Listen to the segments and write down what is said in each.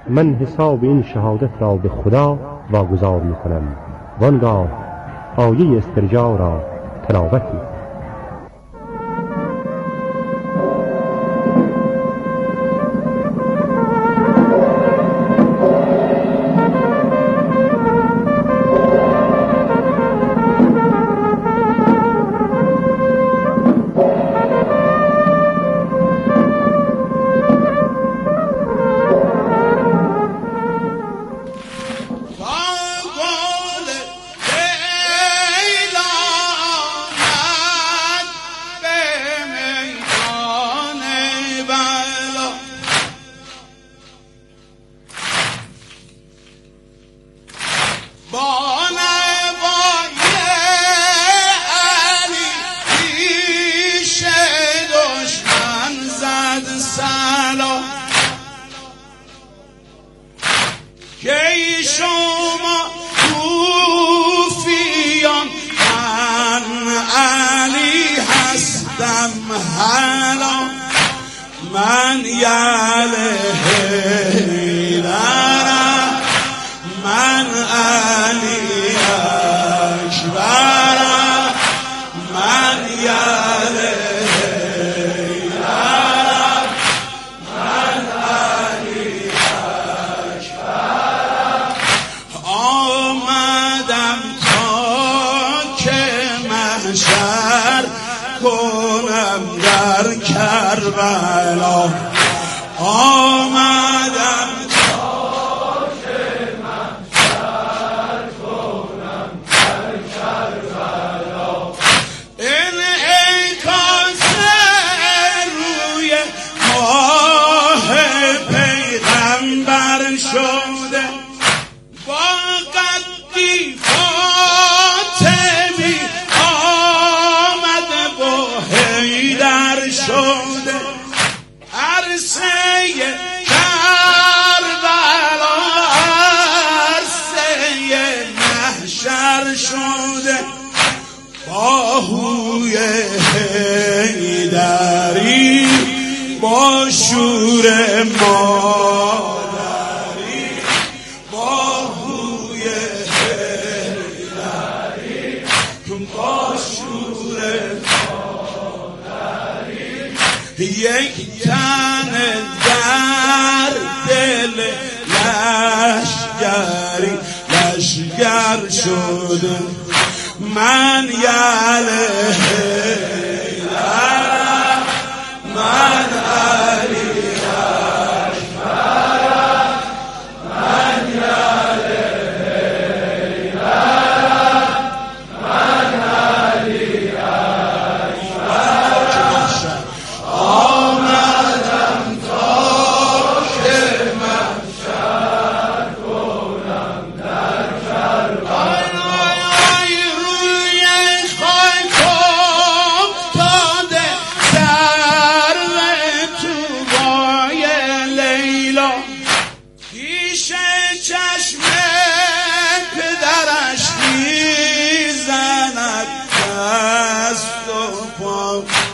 من حساب این شهادت را به خدا واگذار میکنم. وانگاه آیه استرجاع را تلاوت میکنم. یک تن در دل لشگر شده من یله حیدرم من علی اکبرم من یله حیدرم من علی اکبرم آمدم تا که محشر کنم در کربلا روی خاک افتاده سرو طوبای لیلا پیش چشم پدرش میزند دست و پا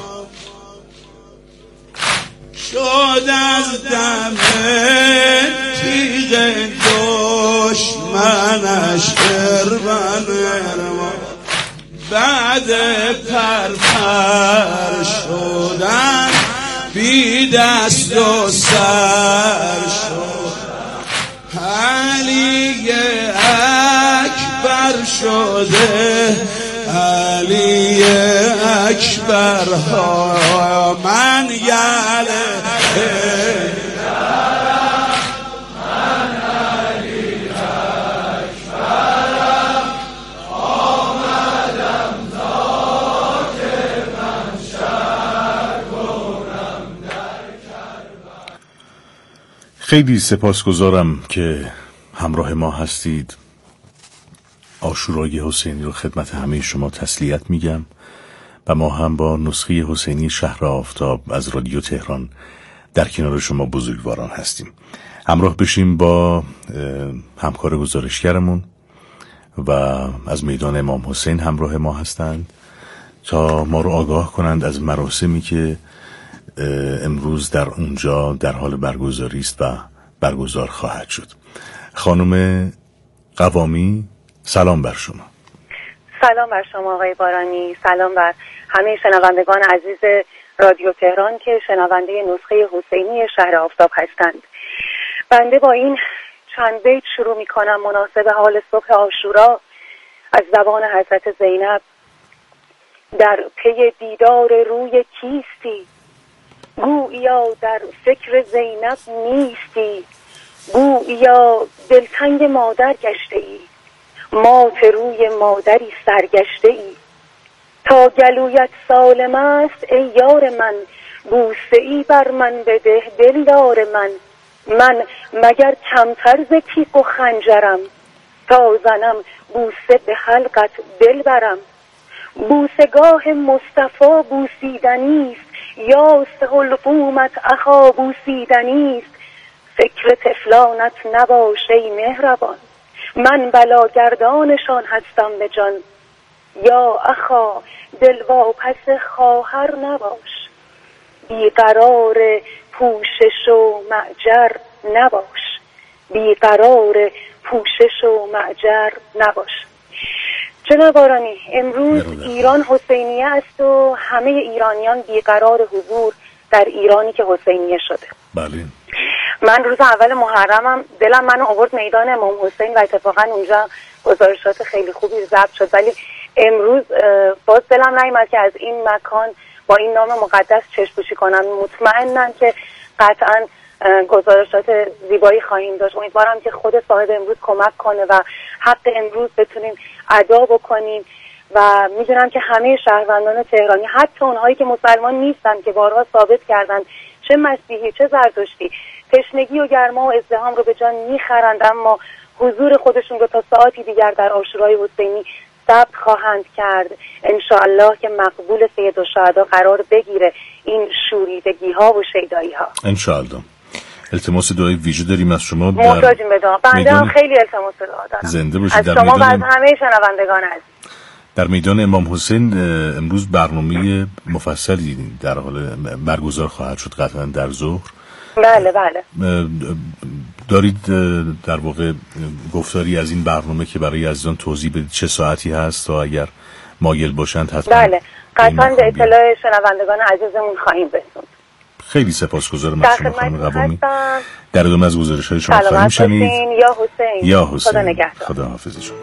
شد از دم تیغ دشمنش ارمن بعد پرپر شدن بی دست و سر شد علی اکبر شده علی اکبر ها من یله من علی اکبرم آمدم تا که محشر کنم در کربلا. خیلی سپاسگزارم که همراه ما هستید. عاشورای حسینی رو خدمت همه شما تسلیت میگم و ما هم با نسخه حسینی شهر آفتاب از رادیو تهران در کنار شما بزرگواران هستیم. همراه بشیم با همکار گزارشگرمون و از میدان امام حسین همراه ما هستند تا ما رو آگاه کنند از مراسمی که امروز در اونجا در حال برگزاری است و برگزار خواهد شد. خانم قوامی، سلام بر شما. سلام بر شما آقای بارانی، سلام بر همه شنوندگان عزیز رادیو تهران که شنونده نسخه حسینی شهر آفتاب هستند. بنده با این چند بیت شروع می کنم مناسب حال صبح عاشورا از زبان حضرت زینب. در پی دیدار روی کیستی، گوییا در فکر زینب نیستی، گوییا دلتنگ مادر گشته ای، مات روی مادری سرگشته ای. تا گلویت سالم است ای یار من، بوسه ای بر من بده دلدار من. من مگر کمتر ز تیغ و خنجرم، تا زنم بوسه به حلقت دل برم. بوسگاه مصطفی بوسیدنیست، یا سهلقومت اخا بوسیدنیست. فکر طفلانت نباش ای مهربان، من بلاگردانشان هستم به جان. یا اخا دل واپس خواهر نباش، بیقرار پوشش و معجر نباش، بیقرار پوشش و معجر نباش. جناب بارانی، امروز ایران حسینیه است و همه ایرانیان بیقرار حضور در ایرانی که حسینیه شده. بله. من روز اول محرمم دلم منو آورد میدان امام حسین و اتفاقا اونجا گزارشات خیلی خوبی ضبط شد، ولی امروز باز دلم نیامد که از این مکان با این نام مقدس چشم‌پوشی کنم. مطمئنم که قطعا گزارشات زیبایی خواهیم داشت. امیدوارم که خود صاحب امروز کمک کنه و حق امروز بتونیم ادا بکنیم و میدونم که همه شهروندان تهرانی، حتی اونهایی که مسلمان نیستن که بارها ثابت کردن چه مسیحی چه زرتشتی تشنگی و گرما و ازدحام رو به جان میخرند، اما حضور خودشون رو تا ساعتی دیگر در عاشورای حسینی ثبت خواهند کرد. انشاءالله که مقبول سید الشهدا قرار بگیره این شوریدگی ها و شیدایی ها. انشاءالله. التماس دعای ویژه داریم از شما. محتاجیم به دعا. بنده هم خیلی التماس دعا دارم. زنده باشید. از شما و از همه شنوندگان عزیز. در میدان امام حسین امروز برنامه مفصلی در حال برگزار خواهد شد، قطعا در ظهر. بله بله. دارید در واقع گفتاری از این برنامه که برای عزیزان توضیح بدید چه ساعتی هست تا اگر مایل باشند حتما. بله قطعا به اطلاع شنوندگان عزیزمون خواهیم رسوند. خیلی سپاسگزارم از شما خانم قوامی. در ادامه از گزارش‌های شما خواهیم شنید. یا حسین. یا حسین. خدا نگهدار. خدا حافظ شما.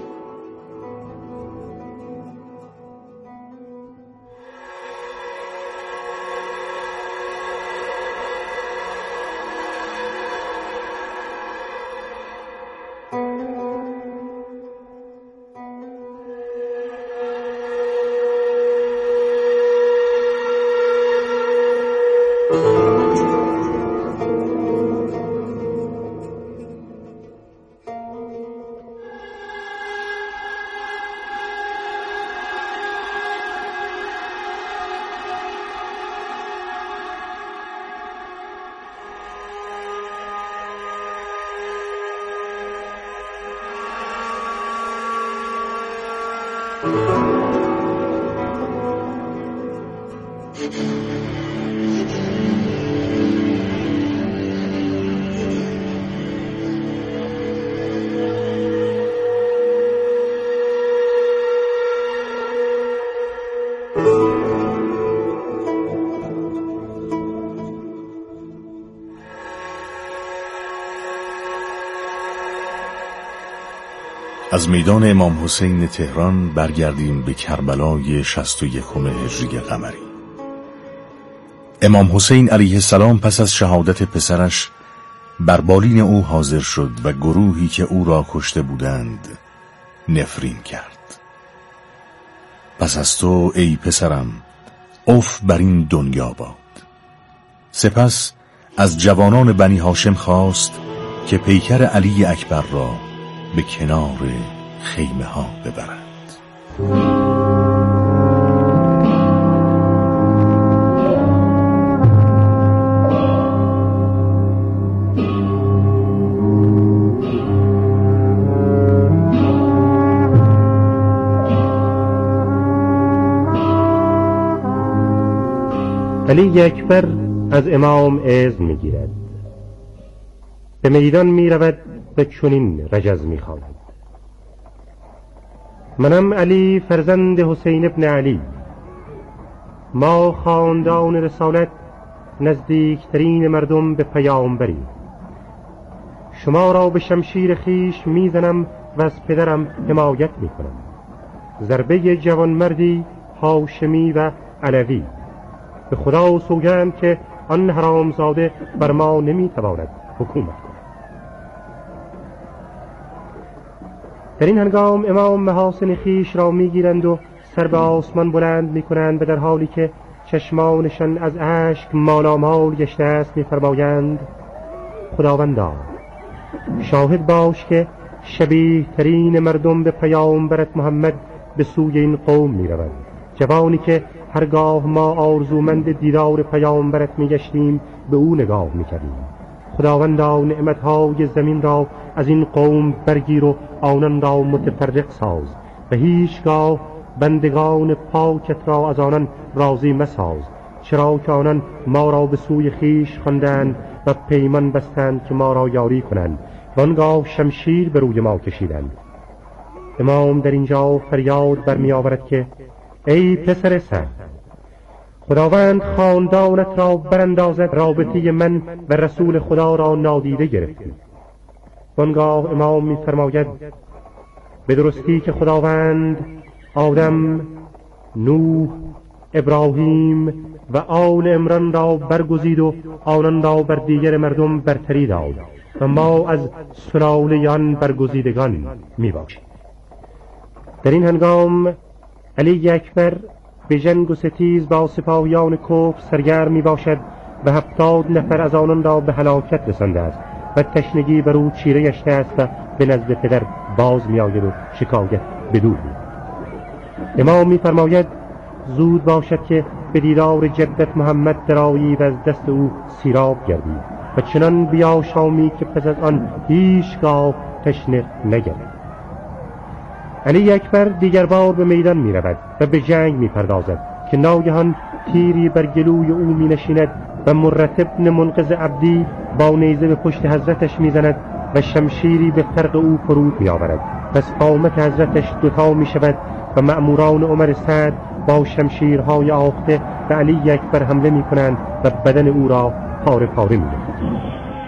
از میدان امام حسین تهران برگردیم به کربلای 61 هجری قمری. امام حسین علیه السلام پس از شهادت پسرش بر بالین او حاضر شد و گروهی که او را کشته بودند نفرین کرد. پس از تو ای پسرم اف بر این دنیا باد. سپس از جوانان بنی هاشم خواست که پیکر علی اکبر را به کنار خیمه ها ببرند. علی اکبر از امام اذن می‌گیرد. به میدان می رود و چنین رجز می خواند: منم علی فرزند حسین ابن علی، ما خاندان رسالت نزدیکترین مردم به پیامبریم. شما را به شمشیر خیش میزنم و از پدرم حمایت میکنم، ضربه جوانمردی هاشمی و علوی. به خدا سوگند که آن حرامزاده بر ما نمیتواند حکومت کند. در این هنگام امام محاسن خیش را میگیرند و سر به آسمان بلند میکنند و در حالی که چشمانشان از اشک مالامال گشته است میفرمایند: خداوندا شاهد باش که شبیه ترین مردم به پیامبرت محمد به سوی این قوم میروند، جوانی که هرگاه ما آرزومند دیدار پیامبرت میگشتیم به او نگاه میکردیم. خداوندا نعمتهای زمین را از این قوم برگیر و آنان را متفرق ساز و هیچگاه بندگان پاکت را از آنان راضی مساز، چرا که آنان ما را به سوی خیش خواندند و پیمان بستند که ما را یاری کنند و آنگاه شمشیر به روی ما کشیدند. امام در اینجا فریاد برمی آورد که ای پسر سعد، خداوند خاندانت را براندازد، رابطه من و رسول خدا را نادیده گرفتی. آنگاه امام می فرماید: به درستی که خداوند آدم، نوح، ابراهیم و آل عمران را برگزید و آنان را بر دیگر مردم برتری داد و ما از سلاله آن برگزیدگان می باشیم. در این هنگام علی اکبر به جنگ و ستیز با سپاهیان کفر سرگرم می باشد و 70 نفر از آنان را به هلاکت رسانده است و تشنگی بر او چیره گشته است و به نزد پدر باز می آید و شکایت بدو. امام می فرماید: زود باشد که به دیدار جدت محمد درایی و از دست او سیراب گردی و چنان بیاشامی که پس از آن هیچگاه تشنه نگردی. علی اکبر دیگر بار به میدان می رود و به جنگ می پردازد که ناگهان تیری بر گلوی او می نشیند و مرتب ابن منقذ عبدی با نیزه به پشت حضرتش می زند و شمشیری به فرق او فرود می آورد. پس قامت حضرتش دوتا می شود و مأموران عمر سعد با شمشیرهای آخته به علی اکبر حمله می کنند و بدن او را پاره پاره می کنند.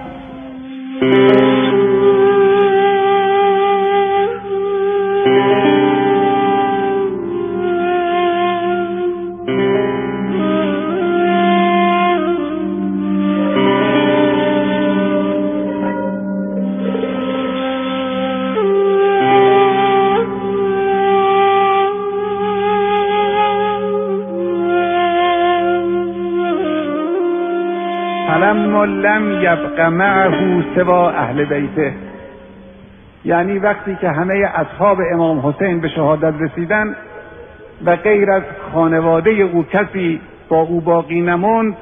لم یبق معه سوا اهل بیته، یعنی وقتی که همه اصحاب امام حسین به شهادت رسیدن و غیر از خانواده او کسی با او باقی نموند،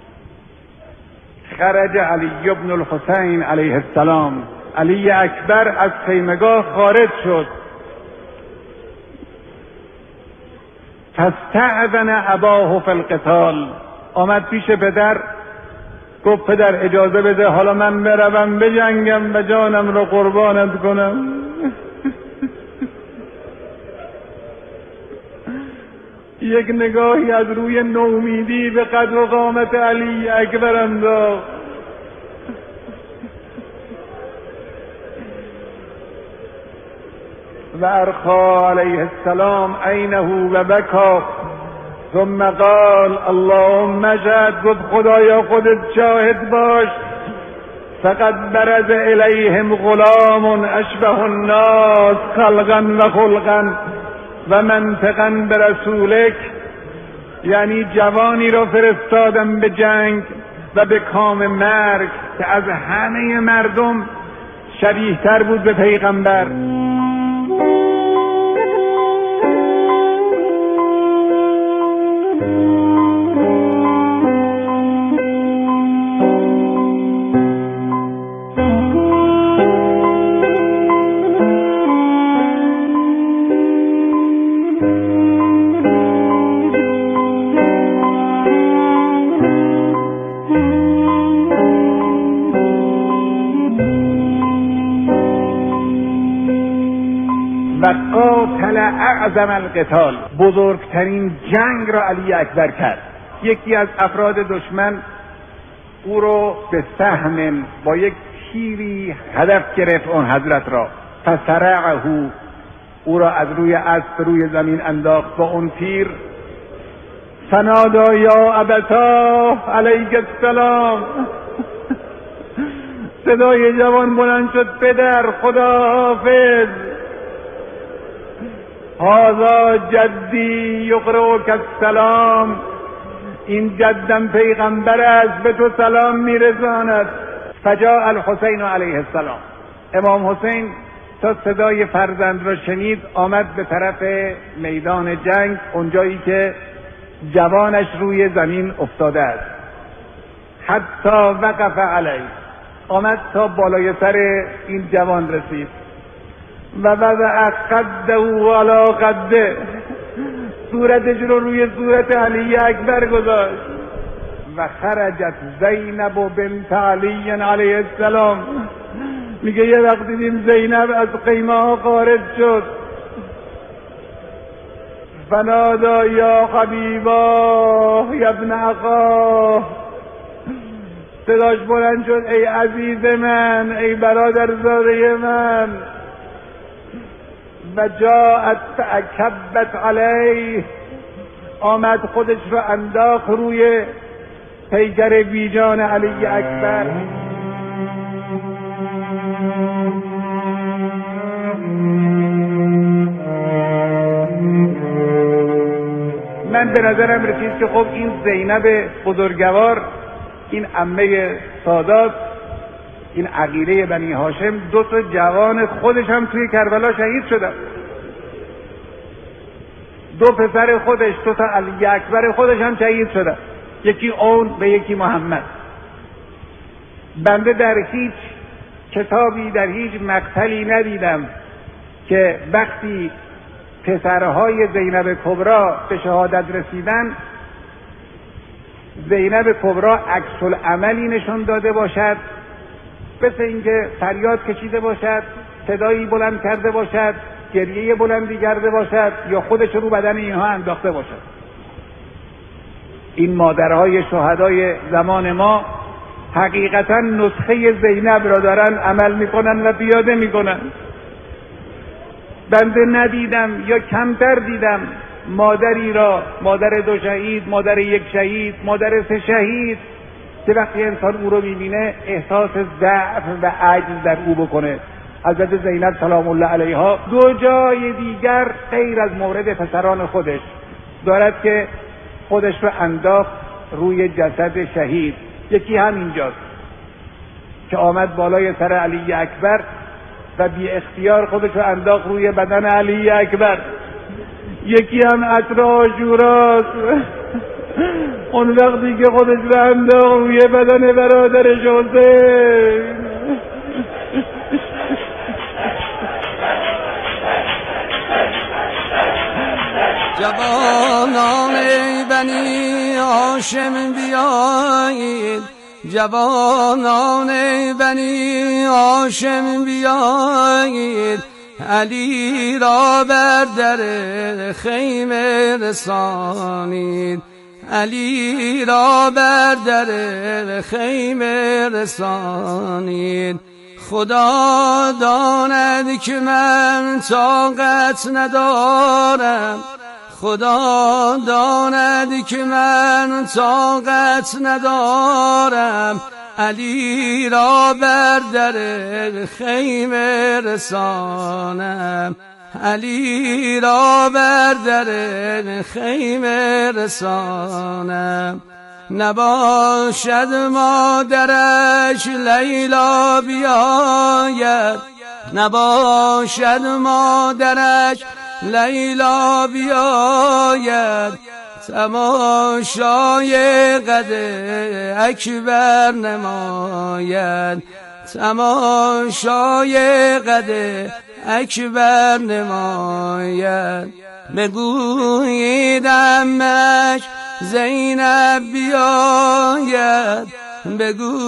خرج علی ابن الحسین علیه السلام، علی اکبر از خیمگاه خارج شد. فاستأذن اباه فی القتال، آمد پیش پدر گفت پدر اجازه بده حالا من بروم بجنگم و جانم رو قربانت کنم. یک نگاهی از روی نومیدی به قدر و قامت علی اکبر انداخت. و ارخا علیه السلام عینه و بکا ثم قال اللهم اشهد، گفت خدایا خودت شاهد باش، فقد برز الیهم غلام اشبه الناس خلقا و خلقا و منطقا برسولک، یعنی جوانی را فرستادم به جنگ و به کام مرگ که از همه مردم شبیه تر بود به پیغمبر. و قاتل اعظم القتال، بزرگترین جنگ را علی اکبر کرد. یکی از افراد دشمن او رو به سهم با یک تیری هدف گرفت اون حضرت را، فسرعه، او را از روی اسب روی زمین انداخت با اون تیر. فنادا یا ابتا علیک السلام، صدای جوان بلند شد پدر خدا حافظ، هذا جدی یقرئک السلام، این جدم پیغمبر است به تو سلام میرساند. فجاء الحسین علیه السلام، امام حسین تا صدای فرزند را شنید آمد به طرف میدان جنگ، اونجایی که جوانش روی زمین افتاده است. حتی وقف علیه، آمد تا بالای سر این جوان رسید و وضع قده علی قده، صورتش رو روی صورت علی اکبر گذاشت. و خرجت زینب بنت علی علیه السلام، میگه یه وقت دیدیم زینب از خیمه ها خارج شد. فنادا یا حبیبا یا ابن اخاه، صداش بلند شد ای عزیز من، ای برادرزاده من. و جاءت فاکبت علیه، آمد خودش رو انداخت روی پیکر بیجان علی اکبر. من به نظرم رسید که خب این زینب بزرگوار، این عمه سادات، این عقیله بنی هاشم، دو تا جوان خودش هم توی کربلا شهید شدن. دو پسر خودش، دو تا علی اکبر خودش هم شهید شدن، یکی اون و یکی محمد. بنده در هیچ کتابی، در هیچ مقتلی ندیدم که وقتی پسرهای زینب کبرا به شهادت رسیدن، زینب کبرا عکس العملی نشون داده باشد، مثل اینکه فریاد کشیده باشد، صدایی بلند کرده باشد، گریه بلندی کرده باشد، یا خودش رو بدن اینها انداخته باشد. این مادرهای شهدای زمان ما حقیقتا نسخه زینب را دارن عمل میکنن و پیاده میکنن. بنده ندیدم یا کمتر دیدم مادری را، مادر دو شهید، مادر یک شهید، مادر سه شهید، که وقتی انسان او رو میبینه احساس ضعف و عجز در او بکنه. حضرت زینب سلام الله علیها دو جای دیگر غیر از مورد پسران خودش دارد که خودش رو انداخت روی جسد شهید. یکی هم اینجاست که آمد بالای سر علی اکبر و بی اختیار خودش رو انداخت روی بدن علی اکبر. یکی هم عطر عاشوراست، اون وقتی که خودش رو انداخت روی بدن برادرش حسین. جوانان بنی هاشم بیایید، جوانان بنی هاشم بیایید، علی را بر در خیمه رسانید، علی را بر در خیمه رسانید. خدا داند که من طاقت ندارم، خدا داند که من طاقت ندارم، علی را بر در خیمه رسانم، علی را بر در خیمه رسانم. نباشد مادرش لیلا بیاید، نباشد مادرش لیلا بیاید، تماشای قد اکبر نماید، تماشای قد اکبر نماید. بگویید عمش زینب بیاید،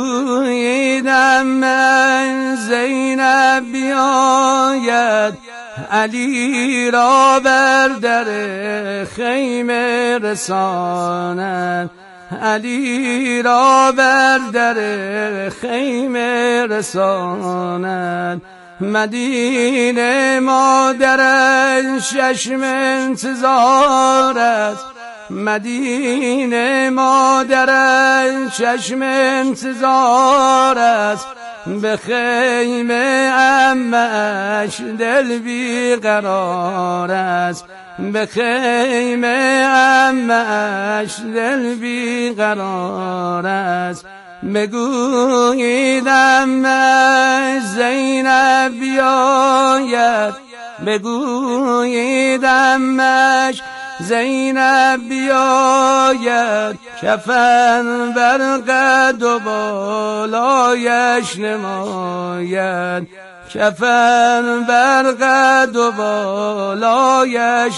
بگویید عمش زینب بیاید، علی را بر در خیمه رساند، علی را بر در خیمه رساند. مدینه مادرش چشم انتظار است، مدینه مادرش چشم انتظار است. به خیمه عمه‌اش دل بیقرار است، به خیمه عمه‌اش دل بیقرار است. بگویید عمه‌اش زینب بیاید، بگویید عمه‌اش زینب بیاید. کفن بر قد و بالایش نماید، کفن بر قد و بالایش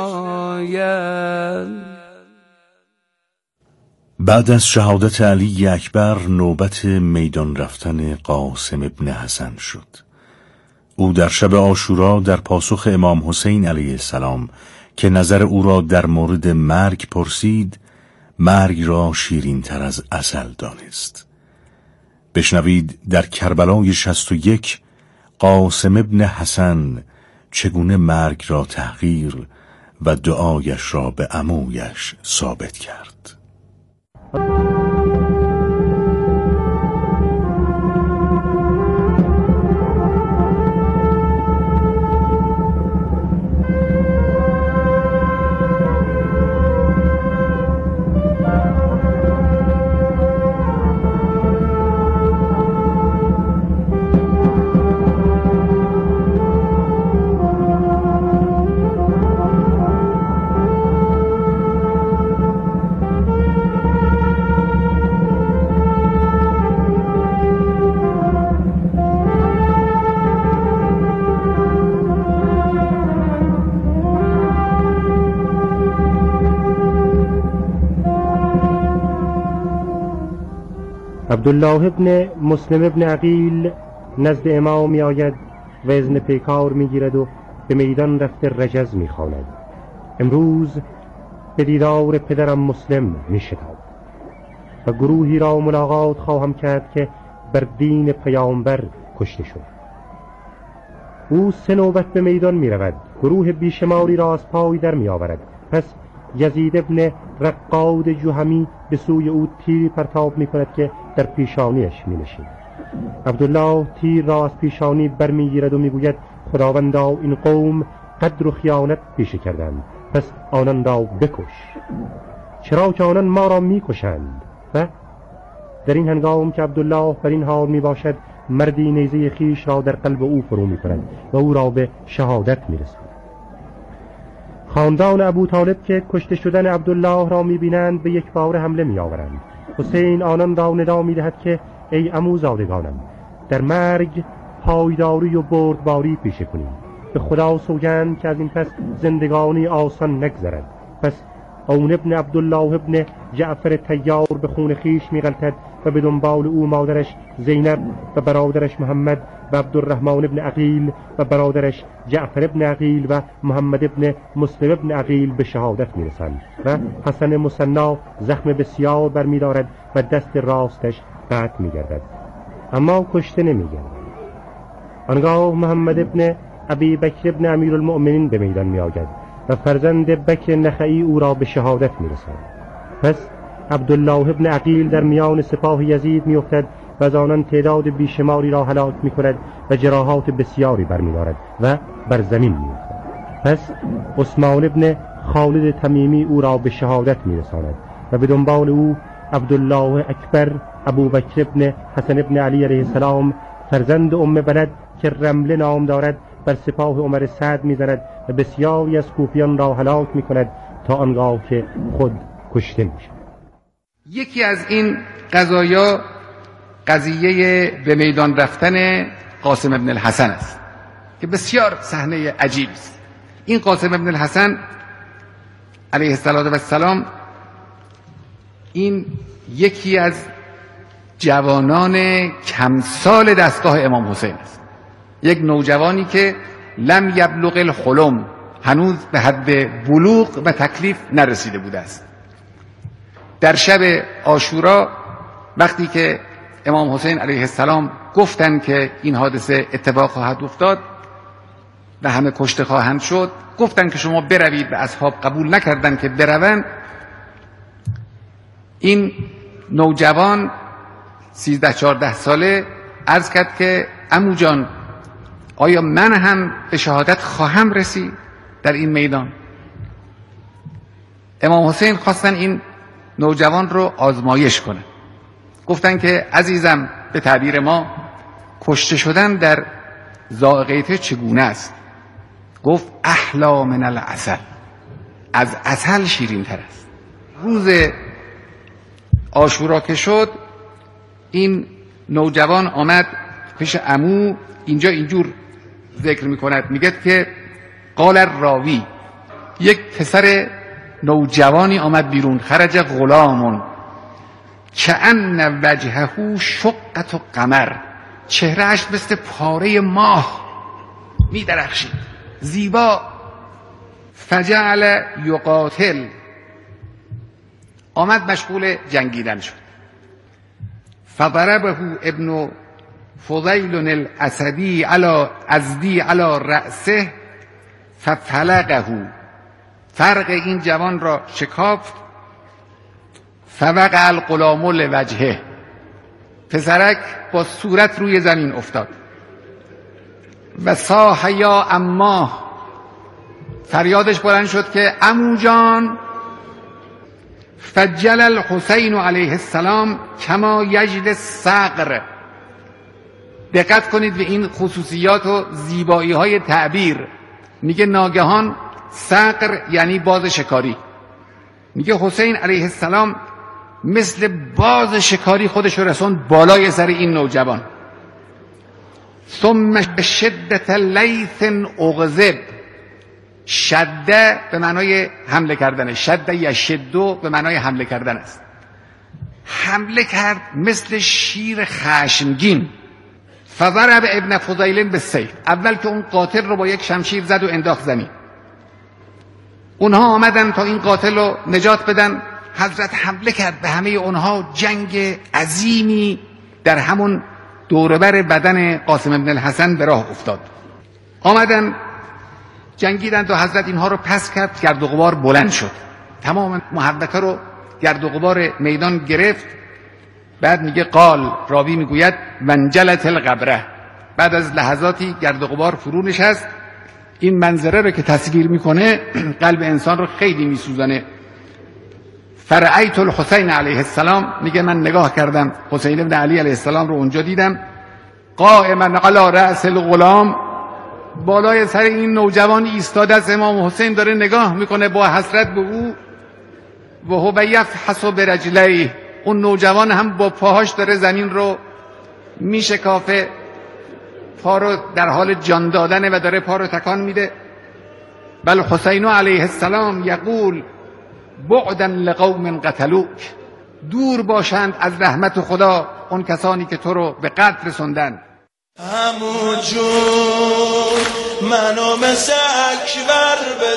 نماید. بعد از شهادت علی اکبر نوبت میدان رفتن قاسم ابن حسن شد. او در شب عاشورا در پاسخ امام حسین علیه السلام که نظر او را در مورد مرگ پرسید، مرگ را شیرین تر از عسل دانست. بشنوید در کربلای 61 قاسم ابن حسن چگونه مرگ را تحقیر و دعایش را به عمویش ثابت کرد. عبدالله ابن مسلم ابن عقیل نزد امام می آید و اذن پیکار می گیرد و به میدان رفته رجز می خواند. امروز به دیدار پدرم مسلم می شتاب و گروهی را ملاقات خواهم کرد که بر دین پیامبر کشته شد. او 3 نوبت به میدان می رود، گروه بیشماری را از پای در می آورد. پس یزید ابن رقاد جهمی به سوی او تیر پرتاب می کند که در پیشانیش می نشید. عبدالله تیر را از پیشانی برمی گیرد و می گوید خداوندا این قوم قدر و خیانت پیشه کردند، پس آنان را بکش، چرا که آنان ما را می کشند. و در این هنگام که عبدالله بر این حال می باشد، مردی نیزه خیش را در قلب او فرو می کند و او را به شهادت می رسد. خاندان ابو طالب که کشته شدن عبدالله را می بینند به یک بار حمله می آورند. حسین آنان را ندا می دهد که ای عموزادگانم، در مرگ پایداری و بردباری پیشه کنیم. به خدا سوگند که از این پس زندگانی آسان نگذرد. پس اون ابن عبدالله ابن جعفر طیار به خون خیش می غلطد و به دنبال او مادرش زینب و برادرش محمد و عبدالرحمن ابن عقیل و برادرش جعفر ابن عقیل و محمد ابن مسلم ابن عقیل به شهادت می رسند و حسن مصنا زخم بسیار بر می دارد و دست راستش قطع می گردد، اما کشته نمی گردد. آنگاه محمد ابن ابی بکر ابن امیر المؤمنین به میدان می آید و فرزند بکر نخعی او را به شهادت می رسند. پس عبدالله ابن عقیل در میان سپاه یزید می افتد و از آنان تعداد بیشماری را هلاک می کند و جراحات بسیاری برمی دارد و بر زمین می افتد. پس عثمان ابن خالد تمیمی او را به شهادت می رساند و به دنبال او عبدالله اکبر ابو بکر ابن حسن ابن علی علیه السلام فرزند بلد که رمله نام دارد بر سپاه عمر سعد می زند و بسیاری از کوفیان را هلاک می کند تا آنگاه که خود کشته می شود. یکی از این قضایا قضیه به میدان رفتن قاسم ابن الحسن است که بسیار صحنه عجیبی است. این قاسم ابن الحسن علیه السلام این یکی از جوانان کمسال دستگاه امام حسین است، یک نوجوانی که لم یبلغ الحلم، هنوز به حد بلوغ و تکلیف نرسیده بوده است. در شب عاشورا وقتی که امام حسین علیه السلام گفتن که این حادثه اتفاق خواهد افتاد و همه کشته خواهند شد، گفتن که شما بروید و اصحاب قبول نکردن که بروند. این نوجوان 13-14 ساله عرض کرد که عمو جان آیا من هم به شهادت خواهم رسید در این میدان؟ امام حسین خواستن این نوجوان رو آزمایش کنه. گفتن که عزیزم، به تعبیر ما کشته شدن در ذائقه تو چگونه است؟ گفت احلا من العسل، از عسل شیرین تر است. روز عاشورا که شد، این نوجوان آمد پیش عمو. اینجا اینجور ذکر میکند، میگه که قال الراوی، یک پسر نوجوانی آمد بیرون، خرج غلامون کأن وجهه شقة قمر، چهرهش مثل پاره ماه میدرخشید، زیبا. فجعل یقاتل، آمد مشغول جنگیدن شد. فضربه ابن فضیل الاسدی ازدی علی رأسه ففلقه، فرق این جوان را شکافت. فوقع الغلام لوجهه، پسرک با صورت روی زمین افتاد. و صاح یا اماه، فریادش بلند شد که عمو جان. فجل الحسین علیه السلام کما یجل الصقر، دقت کنید به این خصوصیات و زیبایی های تعبیر. میگه ناگهان، صقر یعنی باز شکاری. میگه حسین علیه السلام مثل باز شکاری خودش رسوند بالای سر این نوجوان. ثم شدت لیث اغضب، شده به معنای حمله کردن، شده یشدو به معنای حمله کردن است. حمله کرد مثل شیر خشمگین. فضرب ابن فضیل بالسیف، اول که اون قاتل رو با یک شمشیر زد و انداخت زمین. اونها آمدن تا این قاتل رو نجات بدن. حضرت حمله کرد به همه اونها. جنگ عظیمی در همون دوربر بدن قاسم ابن الحسن به راه افتاد. آمدن جنگیدن تا حضرت اینها رو پس کرد. گرد و غبار بلند شد، تمام محوطه رو گرد و غبار میدان گرفت. بعد میگه قال، راوی میگوید منجلت القبره، بعد از لحظاتی گرد و غبار فرو نشست. این منظره رو که تصویر میکنه قلب انسان رو خیلی میسوزانه. فرأیت الحسین علیه السلام، میگه من نگاه کردم حسین ابن علی علیه السلام رو اونجا دیدم. قائما علی رأس الغلام، بالای سر این نوجوان ایستاده است. امام حسین داره نگاه میکنه با حسرت به او. و هو یفحص برجلیه، اون نوجوان هم با پاهاش داره زمین رو میشکافه، پا رو در حال جان دادنه و داره پا رو تکان میده. بل حسین علیه السلام یقول بعدا لقوم قتلوک، دور باشند از رحمت خدا اون کسانی که تو رو به قتل رسوندن. عمو جون منو مثل اکبر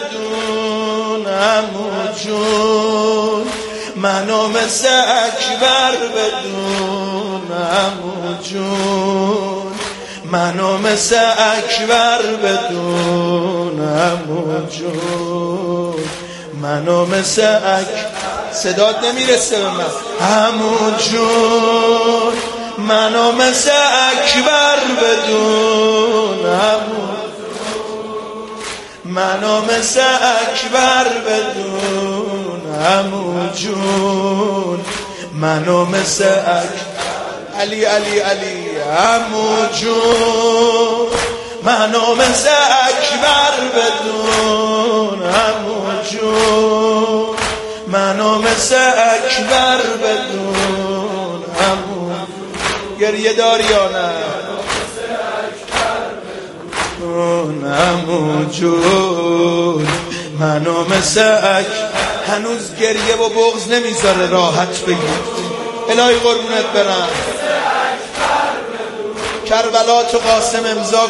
بدون، عمو جون منو مثل اکبر بدون، عمو جون منو مثل اکبر بدون، عمو جون منو مثل صدات نمیرسه به من. عمو جون منو مثل اکبر بدون، عمو منو مثل اکبر بدون، عمو جون منو مثل علی علی علی، عمو جون منو مثل اکبر بدون، عمو جون منو مثل اکبر بدون، عمو گریه داری یا نه؟ عمو جون منو مثل هنوز گریه و بغض نمیذاره راحت بگید. الهی قربونت برم. کربلا تو قاسم امضا